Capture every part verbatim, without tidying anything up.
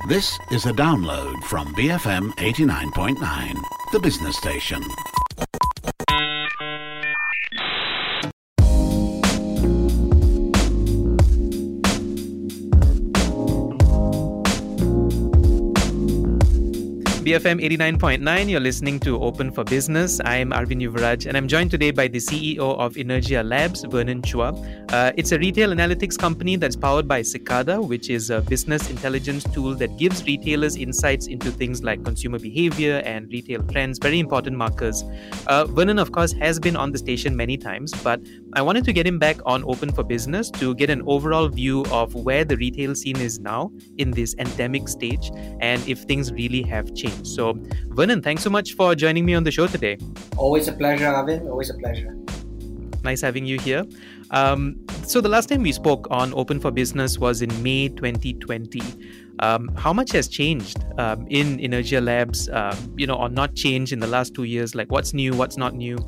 This is a download from B F M eighty-nine point nine, the business station. B F M eighty-nine point nine, you're listening to Open for Business. I'm Arvind Yuvaraj, and I'm joined today by the C E O of Energia Labs, Vernon Chua. Uh, it's a retail analytics company that's powered by Cicada, which is a business intelligence tool that gives retailers insights into things like consumer behavior and retail trends, very important markers. Uh, Vernon, of course, has been on the station many times, but I wanted to get him back on Open for Business to get an overall view of where the retail scene is now in this endemic stage and if things really have changed. So, Vernon, thanks so much for joining me on the show today. Always a pleasure, Arvind. Always a pleasure. Nice having you here. Um, so the last time we spoke on Open for Business was in May twenty twenty. Um, how much has changed um, in Energia Labs, uh, you know, or not changed in the last two years? Like what's new, what's not new?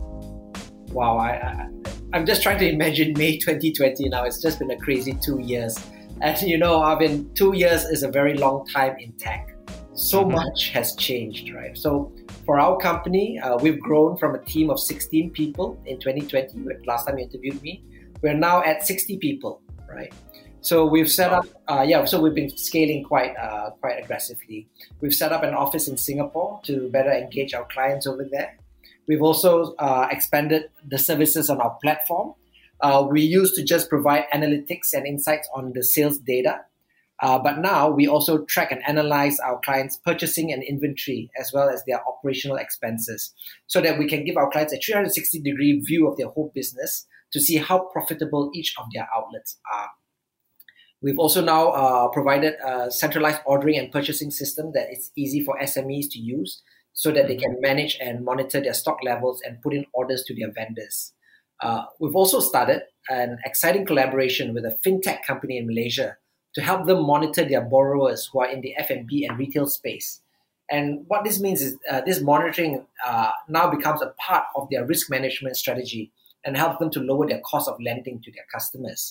Wow, I, I, I'm just trying to imagine May twenty twenty now. It's just been a crazy two years. And you know, Arvind, two years is a very long time in tech. So mm-hmm. much has changed, right? So for our company, uh, we've grown from a team of sixteen people in twenty twenty, last time you interviewed me. We're now at sixty people, right? So we've set up, uh, yeah, so we've been scaling quite uh, quite aggressively. We've set up an office in Singapore to better engage our clients over there. We've also uh, expanded the services on our platform. Uh, we used to just provide analytics and insights on the sales data. Uh, but now we also track and analyze our clients' purchasing and inventory as well as their operational expenses so that we can give our clients a three hundred sixty degree view of their whole business to see how profitable each of their outlets are. We've also now uh, provided a centralized ordering and purchasing system that is easy for S M Es to use so that they can manage and monitor their stock levels and put in orders to their vendors. Uh, we've also started an exciting collaboration with a fintech company in Malaysia to help them monitor their borrowers who are in the F and B and retail space. And what this means is uh, this monitoring uh, now becomes a part of their risk management strategy and helps them to lower their cost of lending to their customers.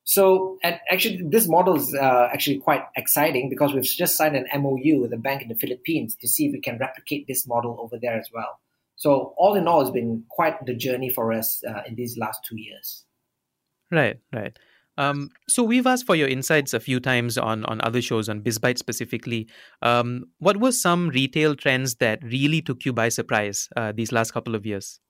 So and actually, this model is uh, actually quite exciting because we've just signed an M O U with a bank in the Philippines to see if we can replicate this model over there as well. So all in all, it's been quite the journey for us uh, in these last two years. Right, right. Um, so we've asked for your insights a few times on, on other shows, on BizByte specifically. Um, what were some retail trends that really took you by surprise uh, these last couple of years?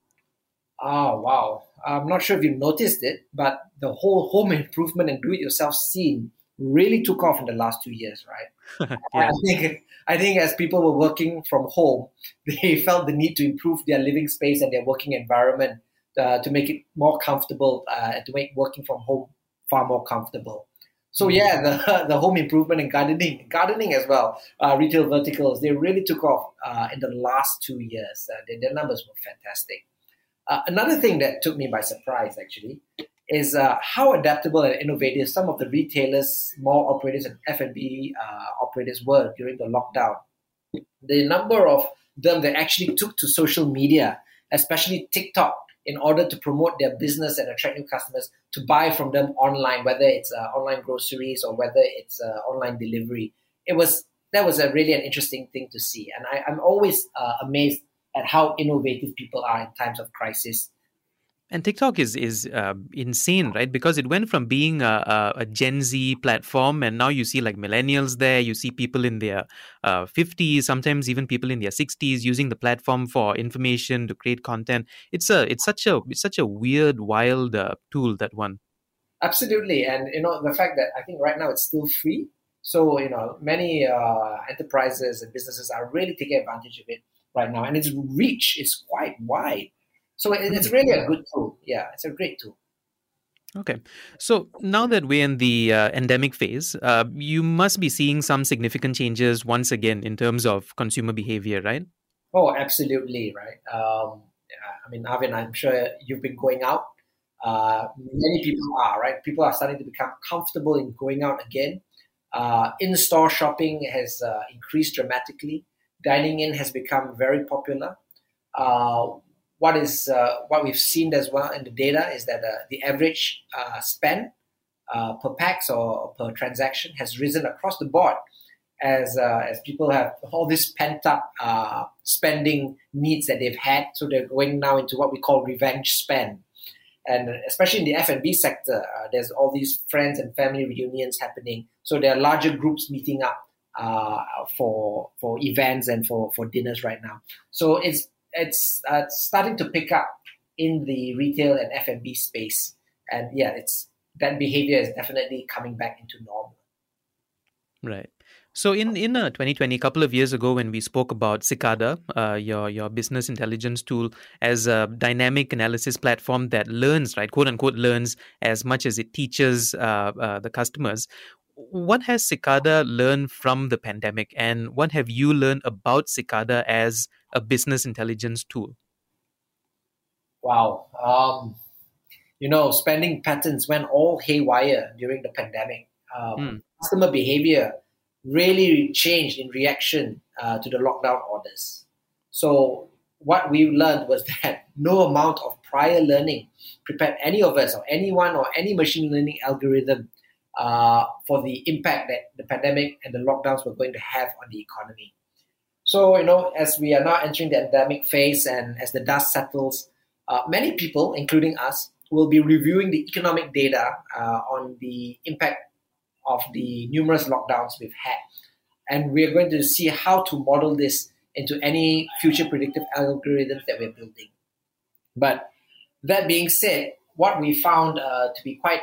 Oh, wow. I'm not sure if you noticed it, but the whole home improvement and do-it-yourself scene really took off in the last two years, right? yeah. I think I think as people were working from home, they felt the need to improve their living space and their working environment uh, to make it more comfortable uh, and to make working from home far more comfortable. So yeah, the the home improvement and gardening, gardening as well, uh, retail verticals, they really took off uh, in the last two years. Uh, their, their numbers were fantastic. Uh, another thing that took me by surprise, actually, is uh, how adaptable and innovative some of the retailers, mall operators, and F and B uh, operators were during the lockdown. The number of them that actually took to social media, especially TikTok, in order to promote their business and attract new customers to buy from them online, whether it's uh, online groceries or whether it's uh, online delivery. It was that was a really an interesting thing to see. And I, I'm always uh, amazed at how innovative people are in times of crisis. And TikTok is is uh, insane, right? Because it went from being a, a, a Gen Z platform, and now you see like millennials there. You see people in their uh, fifties, sometimes even people in their sixties, using the platform for information to create content. It's a it's such a it's such a weird, wild uh, tool, that one. Absolutely, and you know the fact that I think right now it's still free, so you know many uh, enterprises and businesses are really taking advantage of it right now, and its reach is quite wide. So it's really a good tool. Yeah, it's a great tool. Okay. So now that we're in the uh, endemic phase, uh, you must be seeing some significant changes once again in terms of consumer behavior, right? Oh, absolutely, right. Um, I mean, Arvind, I'm sure you've been going out. Uh, many people are, right? People are starting to become comfortable in going out again. Uh, in-store shopping has uh, increased dramatically. Dining in has become very popular. Uh, What is uh, what we've seen as well in the data is that uh, the average uh, spend uh, per pax or per transaction has risen across the board, as uh, as people have all this pent up uh, spending needs that they've had, so they're going now into what we call revenge spend. And especially in the F and B sector, uh, there's all these friends and family reunions happening. So there are larger groups meeting up uh, for for events and for, for dinners right now. So it's it's uh, starting to pick up in the retail and F and B space. And yeah, it's that behavior is definitely coming back into normal. Right. So in in uh, twenty twenty, a couple of years ago, when we spoke about Cicada, uh, your your business intelligence tool, as a dynamic analysis platform that learns, right, quote unquote, learns as much as it teaches uh, uh, the customers. What has Cicada learned from the pandemic, and what have you learned about Cicada as a business intelligence tool? Wow. Um, you know, spending patterns went all haywire during the pandemic. Um, mm. Customer behavior really changed in reaction uh, to the lockdown orders. So what we learned was that no amount of prior learning prepared any of us or anyone or any machine learning algorithm uh, for the impact that the pandemic and the lockdowns were going to have on the economy. So, you know, as we are now entering the endemic phase and as the dust settles, uh, many people, including us, will be reviewing the economic data uh, on the impact of the numerous lockdowns we've had. And we're going to see how to model this into any future predictive algorithms that we're building. But that being said, what we found uh, to be quite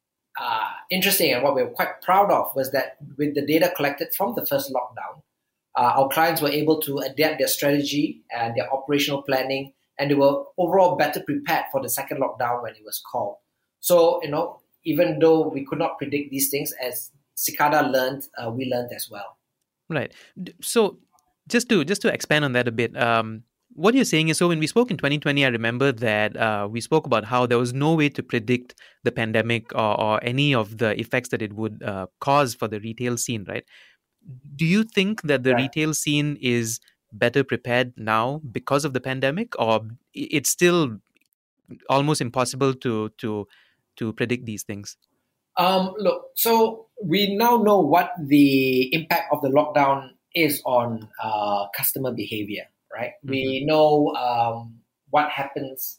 uh, interesting and what we were quite proud of was that with the data collected from the first lockdown, uh, our clients were able to adapt their strategy and their operational planning, and they were overall better prepared for the second lockdown when it was called. So, you know, even though we could not predict these things, as Cicada learned, uh, we learned as well. Right. So just to just to expand on that a bit, um, what you're saying is, so when we spoke in twenty twenty, I remember that uh, we spoke about how there was no way to predict the pandemic or, or any of the effects that it would uh, cause for the retail scene, right? Do you think that the yeah. retail scene is better prepared now because of the pandemic, or it's still almost impossible to to to predict these things? Um, look, so we now know what the impact of the lockdown is on uh, customer behavior, right? Mm-hmm. We know um, what happens.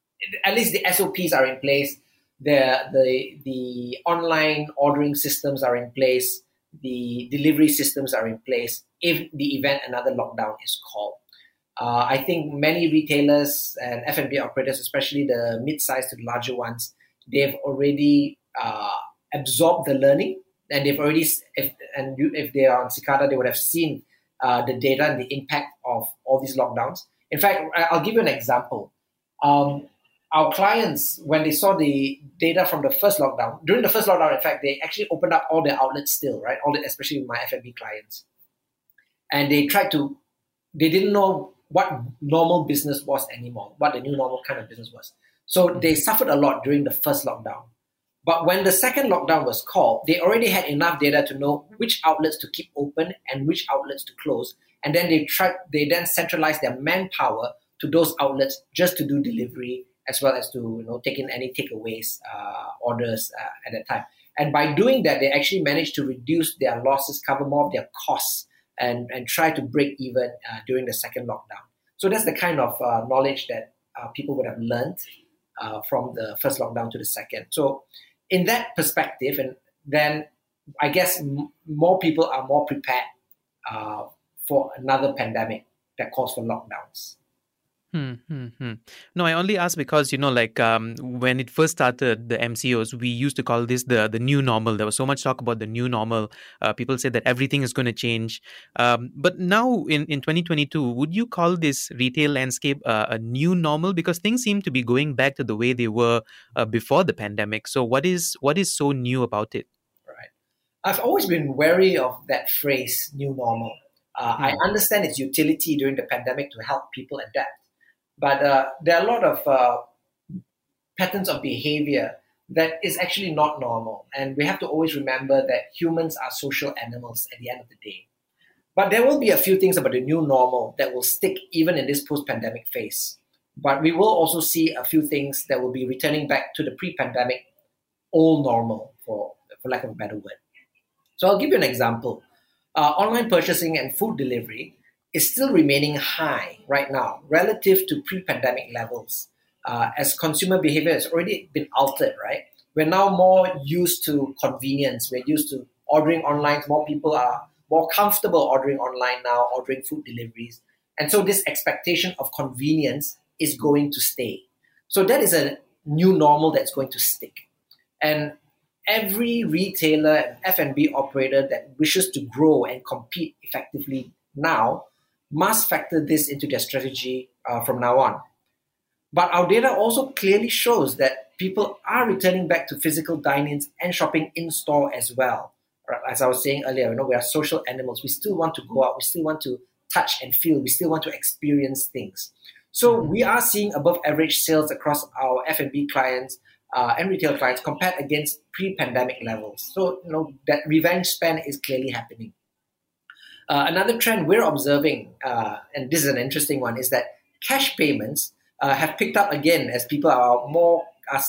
At least the S O Ps are in place. The the the online ordering systems are in place. The delivery systems are in place if the event another lockdown is called. Uh, I think many retailers and F and B operators, especially the mid-sized to the larger ones, they've already uh, absorbed the learning, and they've already, if, and you, if they are on Cicada, they would have seen uh, the data and the impact of all these lockdowns. In fact, I'll give you an example. Um, our clients, when they saw the data from the first lockdown, during the first lockdown, in fact, they actually opened up all their outlets still, right? All the, especially with my F and B clients. And they tried to, they didn't know what normal business was anymore, what the new normal kind of business was. So they suffered a lot during the first lockdown. But when the second lockdown was called, they already had enough data to know which outlets to keep open and which outlets to close. And then they tried, they then centralized their manpower to those outlets just to do delivery, as well as to, you know, take in any takeaways uh, orders uh, at that time. And by doing that, they actually managed to reduce their losses, cover more of their costs, and, and try to break even uh, during the second lockdown. So that's the kind of uh, knowledge that uh, people would have learned uh, from the first lockdown to the second. So in that perspective, and then I guess m- more people are more prepared uh, for another pandemic that calls for lockdowns. Hmm, hmm, hmm. No, I only ask because, you know, like um, when it first started, the M C Os, we used to call this the the new normal. There was so much talk about the new normal. Uh, people said that everything is going to change. Um, but now in, in twenty twenty-two, would you call this retail landscape uh, a new normal? Because things seem to be going back to the way they were uh, before the pandemic. So what is what is so new about it? Right. I've always been wary of that phrase, new normal. Uh, hmm. I understand its utility during the pandemic to help people adapt. But uh, there are a lot of uh, patterns of behavior that is actually not normal. And we have to always remember that humans are social animals at the end of the day. But there will be a few things about the new normal that will stick even in this post-pandemic phase. But we will also see a few things that will be returning back to the pre-pandemic old normal, for, for lack of a better word. So I'll give you an example. uh, online purchasing and food delivery is still remaining high right now relative to pre-pandemic levels. Uh, as consumer behavior has already been altered, right? We're now more used to convenience. We're used to ordering online. More people are more comfortable ordering online now, ordering food deliveries. And so this expectation of convenience is going to stay. So that is a new normal that's going to stick. And every retailer and F and B operator that wishes to grow and compete effectively now must factor this into their strategy uh, from now on. But our data also clearly shows that people are returning back to physical dine-ins and shopping in-store as well. As I was saying earlier, you know, we are social animals. We still want to go out. We still want to touch and feel. We still want to experience things. So we are seeing above average sales across our F and B clients uh, and retail clients compared against pre-pandemic levels. So, you know, that revenge spend is clearly happening. Uh, another trend we're observing, uh, and this is an interesting one, is that cash payments uh, have picked up again as people are more,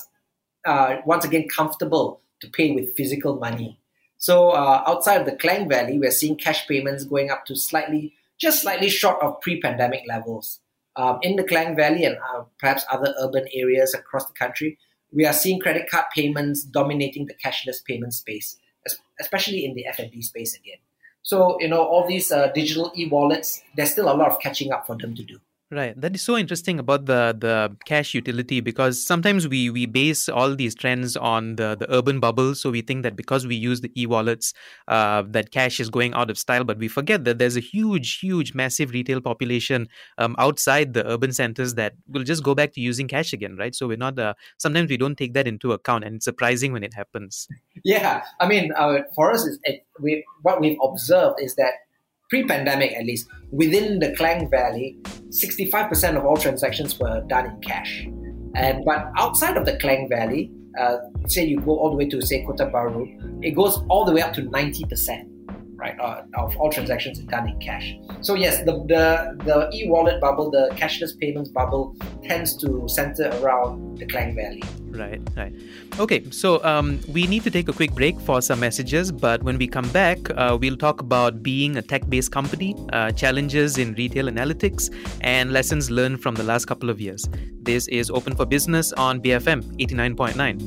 uh, once again, comfortable to pay with physical money. So uh, outside of the Klang Valley, we're seeing cash payments going up to slightly, just slightly short of pre-pandemic levels. Um, in the Klang Valley and uh, perhaps other urban areas across the country, we are seeing credit card payments dominating the cashless payment space, especially in the F and B space again. So, you know, all these uh, digital e-wallets, there's still a lot of catching up for them to do. Right. That is so interesting about the, the cash utility, because sometimes we, we base all these trends on the, the urban bubble. So we think that because we use the e-wallets, uh, that cash is going out of style. But we forget that there's a huge, huge, massive retail population um, outside the urban centers that will just go back to using cash again, right? So we're not, uh, sometimes we don't take that into account, and it's surprising when it happens. Yeah. I mean, uh, for us, it, we, what we've observed is that pre-pandemic, at least, within the Klang Valley, sixty-five percent of all transactions were done in cash. And but outside of the Klang Valley, uh, say you go all the way to, say, Kota Bharu, it goes all the way up to ninety percent, right, uh, of all transactions are done in cash. So yes, the, the, the e-wallet bubble, the cashless payments bubble tends to center around the Klang Valley. Right, right. Okay, so um, we need to take a quick break for some messages, but when we come back, uh, we'll talk about being a tech-based company, uh, challenges in retail analytics, and lessons learned from the last couple of years. This is Open for Business on B F M eighty-nine point nine.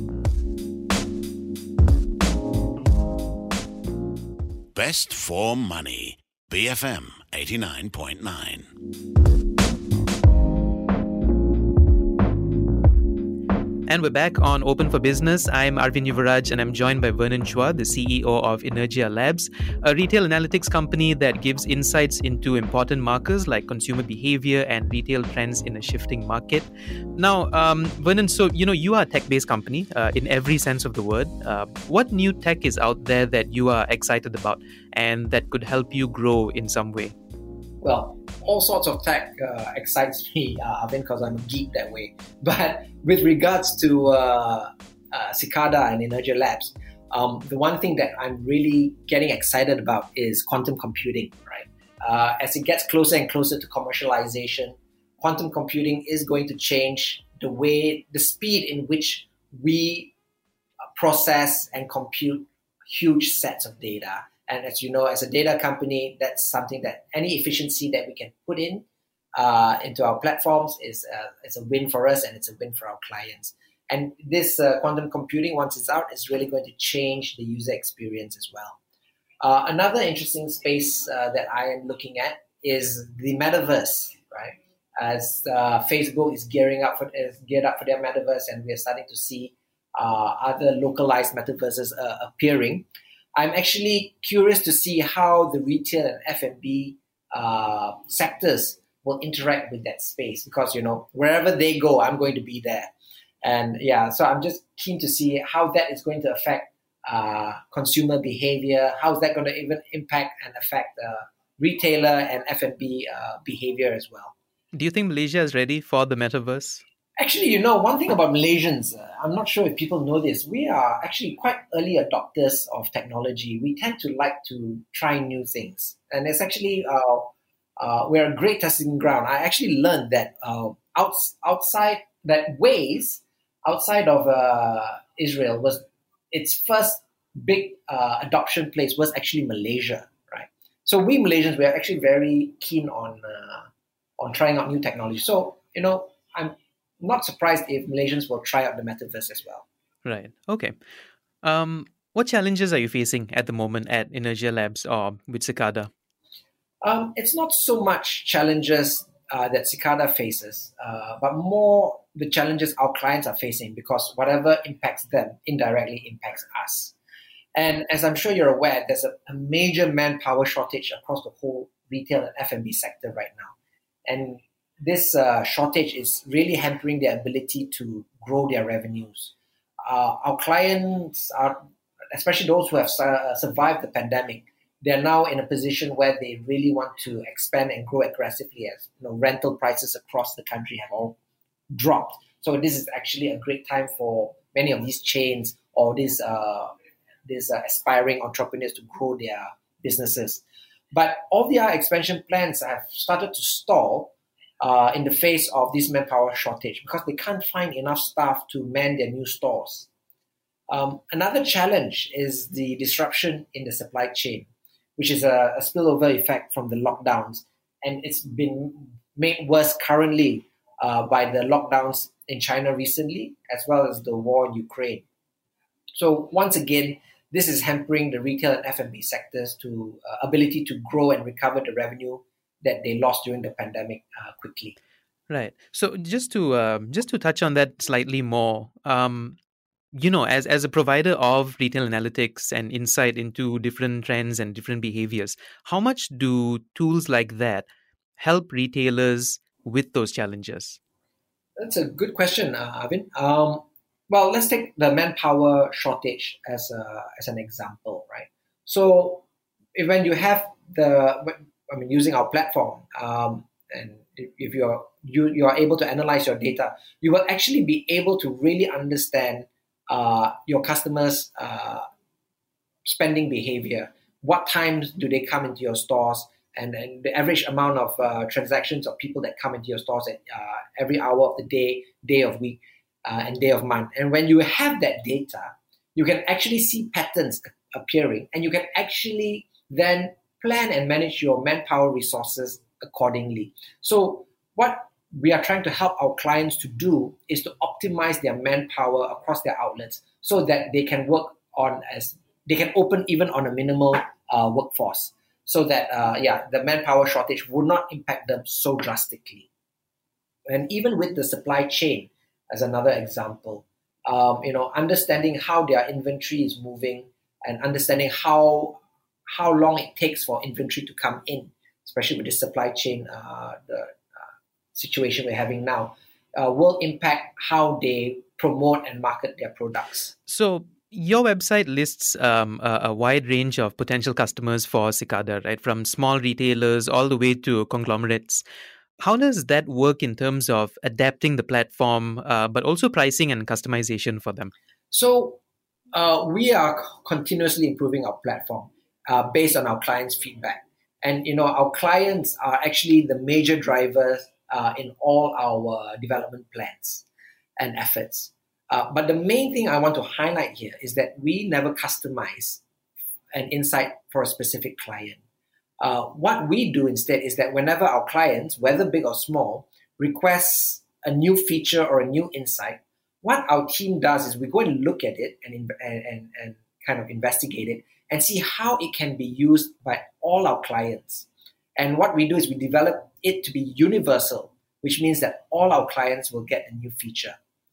Best for money. B F M eighty-nine point nine. And we're back on Open for Business. I'm Arvind Yuvaraj, and I'm joined by Vernon Chua, the C E O of Energia Labs, a retail analytics company that gives insights into important markers like consumer behavior and retail trends in a shifting market. Now, um, Vernon, so you know you are a tech-based company uh, in every sense of the word. Uh, what new tech is out there that you are excited about and that could help you grow in some way? Well, all sorts of tech uh, excites me, uh, Arvind, because I'm a geek that way. But with regards to uh, uh, Cicada and Energia Labs, um, the one thing that I'm really getting excited about is quantum computing, right? Uh, as it gets closer and closer to commercialization, quantum computing is going to change the way, the speed in which we process and compute huge sets of data. And as you know, as a data company, that's something that any efficiency that we can put in uh, into our platforms is, uh, is a win for us, and it's a win for our clients. And this uh, quantum computing, once it's out, is really going to change the user experience as well. Uh, another interesting space uh, that I am looking at is the metaverse, right? As uh, Facebook is gearing up for is geared up for their metaverse, and we are starting to see uh, other localized metaverses uh, appearing. I'm actually curious to see how the retail and F and B uh, sectors will interact with that space, because, you know, wherever they go, I'm going to be there. And yeah, so I'm just keen to see how that is going to affect uh, consumer behavior. How's that going to even impact and affect uh, retailer and F and B uh, behavior as well? Do you think Malaysia is ready for the metaverse? Actually, you know, one thing about Malaysians, uh, I'm not sure if people know this, we are actually quite early adopters of technology. We tend to like to try new things. And it's actually, uh, uh, we're a great testing ground. I actually learned that uh, outs- outside, that Waze, outside of uh, Israel, was its first big uh, adoption place was actually Malaysia, right? So we Malaysians, we are actually very keen on uh, on trying out new technology. So, you know, I'm not surprised if Malaysians will try out the metaverse as well. Right. Okay. Um, what challenges are you facing at the moment at Inergia Labs or with Cicada? Um, it's not so much challenges uh, that Cicada faces, uh, but more the challenges our clients are facing, because whatever impacts them indirectly impacts us. And as I'm sure you're aware, there's a, a major manpower shortage across the whole retail and F and B sector right now. And this uh, shortage is really hampering their ability to grow their revenues. Uh, our clients are, especially those who have su- survived the pandemic, they're now in a position where they really want to expand and grow aggressively, as you know, rental prices across the country have all dropped. So this is actually a great time for many of these chains or these uh, these uh, aspiring entrepreneurs to grow their businesses. But all their expansion plans have started to stall uh, in the face of this manpower shortage, because they can't find enough staff to man their new stores. Um, another challenge is the disruption in the supply chain, which is a, a spillover effect from the lockdowns. And it's been made worse currently uh, by the lockdowns in China recently, as well as the war in Ukraine. So once again, this is hampering the retail and F and B sectors to uh, ability to grow and recover the revenue that they lost during the pandemic uh, quickly. Right. So just to uh, just to touch on that slightly more, um, you know, as as a provider of retail analytics and insight into different trends and different behaviors, how much do tools like that help retailers with those challenges? That's a good question, uh, Arvin. Um, well, let's take the manpower shortage as a, as an example, right? So, if, when you have the, I mean, using our platform, um, and if, if you're you you are able to analyze your data, you will actually be able to really understand uh, your customers' uh, spending behavior. What times do they come into your stores? And, and the average amount of uh, transactions of people that come into your stores at uh, every hour of the day, day of week, uh, and day of month. And when you have that data, you can actually see patterns appearing, and you can actually then plan and manage your manpower resources accordingly. So what we are trying to help our clients to do is to optimize their manpower across their outlets so that they can work on as they can open even on a minimal uh, workforce. So that, uh, yeah, the manpower shortage would not impact them so drastically. And even with the supply chain, as another example, um, you know, understanding how their inventory is moving and understanding how how long it takes for inventory to come in, especially with the supply chain, uh, the uh, situation we're having now, uh, will impact how they promote and market their products. So, your website lists um, a, a wide range of potential customers for Cicada, right? From small retailers all the way to conglomerates. How does that work in terms of adapting the platform, uh, but also pricing and customization for them? So uh, we are continuously improving our platform uh, based on our clients' feedback. And, you know, our clients are actually the major drivers uh, in all our development plans and efforts. Uh, but the main thing I want to highlight here is that we never customize an insight for a specific client. Uh, what we do instead is that whenever our clients, whether big or small, requests a new feature or a new insight, what our team does is we go and look at it and, and, and kind of investigate it and see how it can be used by all our clients. And what we do is we develop it to be universal, which means that all our clients will get a new feature.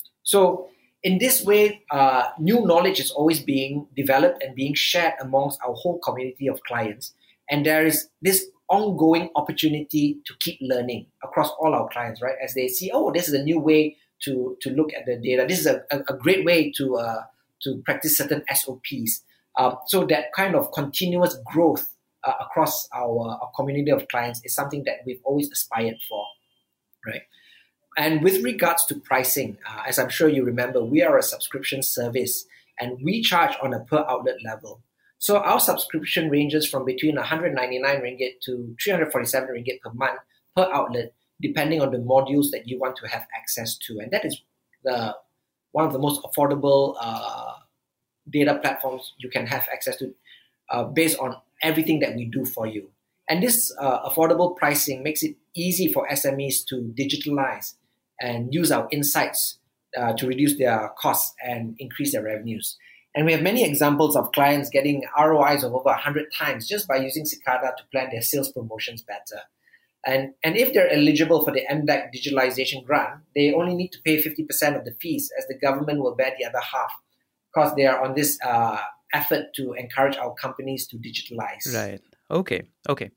So in this way, uh, new knowledge is always being developed and being shared amongst our whole community of clients. And there is this ongoing opportunity to keep learning across all our clients, right? As they see, oh, this is a new way to, to look at the data. This is a, a, a great way to uh, to practice certain S O Ps. Um, so that kind of continuous growth uh, across our, our community of clients is something that we've always aspired for, right? And with regards to pricing, uh, as I'm sure you remember, we are a subscription service and we charge on a per outlet level. So our subscription ranges from between one hundred ninety-nine ringgit to three hundred forty-seven ringgit per month per outlet, depending on the modules that you want to have access to. And that is the one of the most affordable uh, data platforms you can have access to uh, based on everything that we do for you. And this uh, affordable pricing makes it easy for S M Es to digitalize and use our insights uh, to reduce their costs and increase their revenues. And we have many examples of clients getting R O Is of over one hundred times just by using Cicada to plan their sales promotions better. And, and if they're eligible for the M D E C digitalization grant, they only need to pay fifty percent of the fees, as the government will bear the other half, because they are on this uh, effort to encourage our companies to digitalize. Right. Okay. Okay.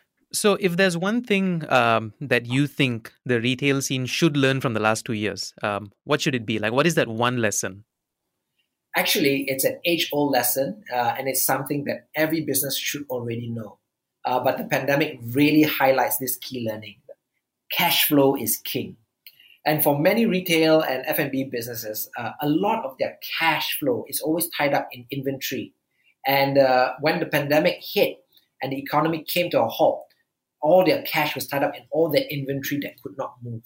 So if there's one thing um, that you think the retail scene should learn from the last two years, um, what should it be? Like, what is that one lesson? Actually, it's an age-old lesson, uh, and it's something that every business should already know. Uh, but the pandemic really highlights this key learning. Cash flow is king. And for many retail and F and B businesses, uh, a lot of their cash flow is always tied up in inventory. And uh, when the pandemic hit and the economy came to a halt, all their cash was tied up in all their inventory that could not move.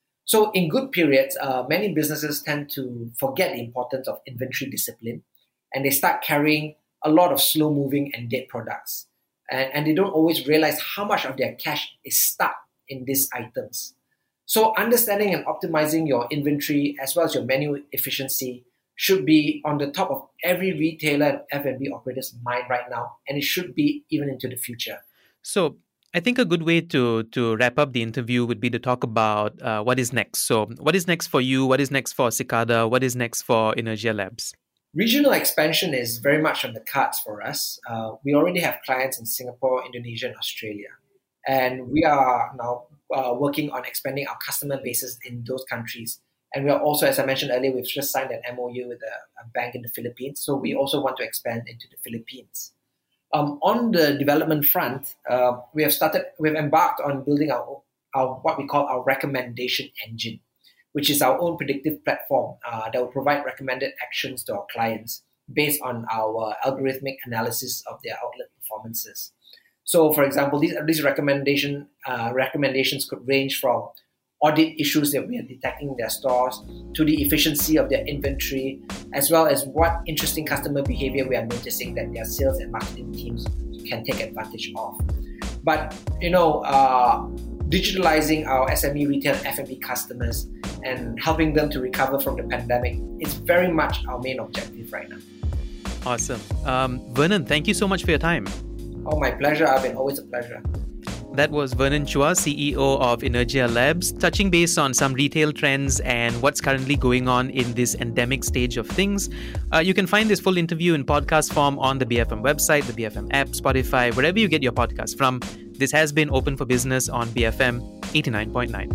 So in good periods, uh, many businesses tend to forget the importance of inventory discipline, and they start carrying a lot of slow-moving and dead products. And, and they don't always realize how much of their cash is stuck in these items. So understanding and optimizing your inventory as well as your menu efficiency should be on the top of every retailer and F and B operator's mind right now, and it should be even into the future. So I think a good way to to wrap up the interview would be to talk about uh, what is next. So what is next for you? What is next for Cicada? What is next for Energia Labs? Regional expansion is very much on the cards for us. Uh, we already have clients in Singapore, Indonesia, and Australia. And we are now uh, working on expanding our customer bases in those countries. And we are also, as I mentioned earlier, we've just signed an M O U with a, a bank in the Philippines. So we also want to expand into the Philippines. Um, on the development front, uh, we have started, we've embarked on building our, our what we call our recommendation engine, which is our own predictive platform uh, that will provide recommended actions to our clients based on our algorithmic analysis of their outlet performances. So, for example, these, these recommendation uh, recommendations could range from audit issues that we are detecting in their stores to the efficiency of their inventory, as well as what interesting customer behavior we are noticing that their sales and marketing teams can take advantage of. But, you know, uh, digitalizing our S M E retail and F and B customers and helping them to recover from the pandemic is very much our main objective right now. Awesome. Um, Vernon, thank you so much for your time. Oh, my pleasure, Arvin. Always a pleasure. That was Vernon Chua, C E O of Energia Labs, touching base on some retail trends and what's currently going on in this endemic stage of things. Uh, you can find this full interview in podcast form on the B F M website, the B F M app, Spotify, wherever you get your podcast from. This has been Open for Business on B F M eighty-nine point nine.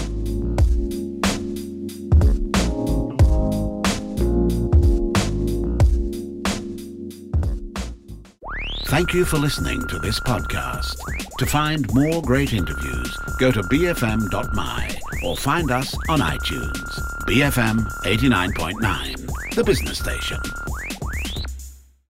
Thank you for listening to this podcast. To find more great interviews, go to b f m dot m y or find us on iTunes. B F M eighty-nine point nine, the business station.